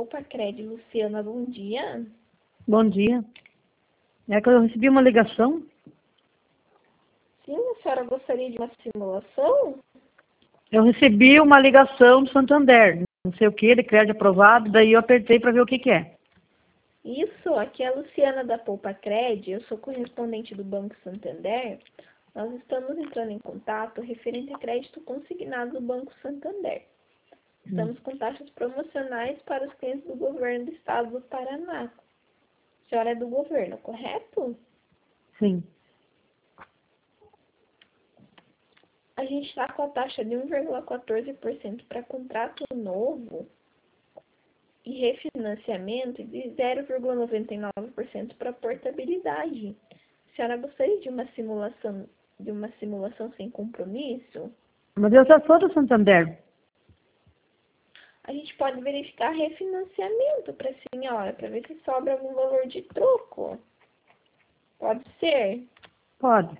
Poupa-Cred, Luciana, bom dia. Bom dia. É que eu recebi uma ligação. Sim, a senhora gostaria de uma simulação? Eu recebi uma ligação do Santander. Não sei o que, de crédito aprovado. Daí eu apertei para ver o que que é. Isso, aqui é a Luciana da Poupa-Cred, eu sou correspondente do Banco Santander. Nós estamos entrando em contato referente a crédito consignado do Banco Santander. Estamos com taxas promocionais para os clientes do governo do estado do Paraná. A senhora é do governo, correto? Sim. A gente está com a taxa de 1,14% para contrato novo e refinanciamento de 0,99% para portabilidade. A senhora gostaria de uma simulação sem compromisso? Mas eu já sou do Santander. A gente pode verificar refinanciamento para a senhora, para ver se sobra algum valor de troco. Pode ser? Pode.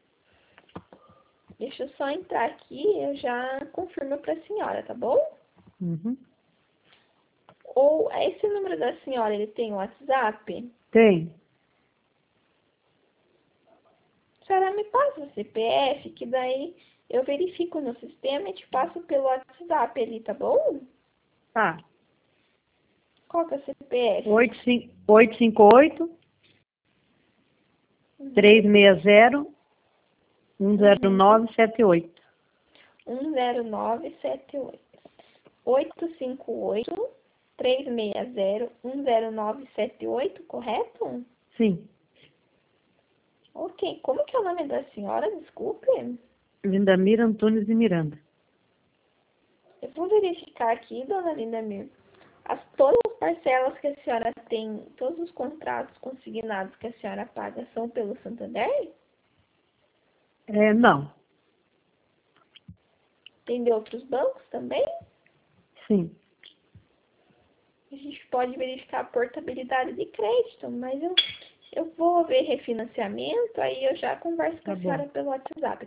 Deixa eu só entrar aqui, eu já confirmo para a senhora, tá bom? Uhum. Ou esse número da senhora, ele tem WhatsApp? Tem. A senhora me passa o CPF, que daí eu verifico no sistema e te passo pelo WhatsApp ali, tá bom? Tá. Qual que é o CPF? 858 360 10978. 10978. 858 360 10978, correto? Sim. Ok. Como que é o nome da senhora? Desculpe. Lindamir Antunes de Miranda. Eu vou verificar aqui, dona Lindamir. Todas as parcelas que a senhora tem, todos os contratos consignados que a senhora paga são pelo Santander? Não. Tem de outros bancos também? Sim. A gente pode verificar a portabilidade de crédito, mas eu vou ver refinanciamento, aí eu já converso com Tá a bom. senhora pelo WhatsApp.